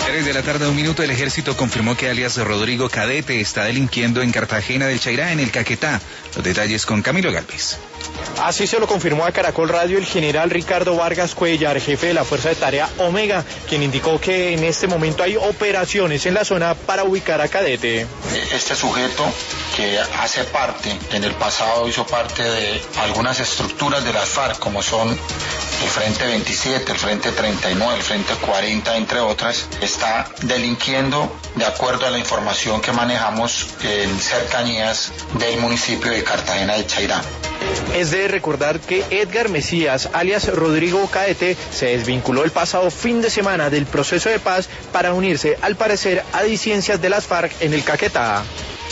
3 de la tarde, 1 minuto. El ejército confirmó que alias Rodrigo Cadete está delinquiendo en Cartagena del Chairá, en el Caquetá. Los detalles con Camilo Galvez. Así se lo confirmó a Caracol Radio el general Ricardo Vargas Cuellar, jefe de la Fuerza de Tarea Omega, quien indicó que en este momento hay operaciones en la zona para ubicar a Cadete. Este sujeto, que hace parte, en el pasado hizo parte de algunas estructuras de las FARC, como son el Frente 27, el Frente 39, el Frente 40, entre otras, está delinquiendo de acuerdo a la información que manejamos en cercanías del municipio de Cartagena del Chairá. Es de recordar que Edgar Mesías, alias Rodrigo Cadete, se desvinculó el pasado fin de semana del proceso de paz para unirse, al parecer, a disidencias de las FARC en el Caquetá.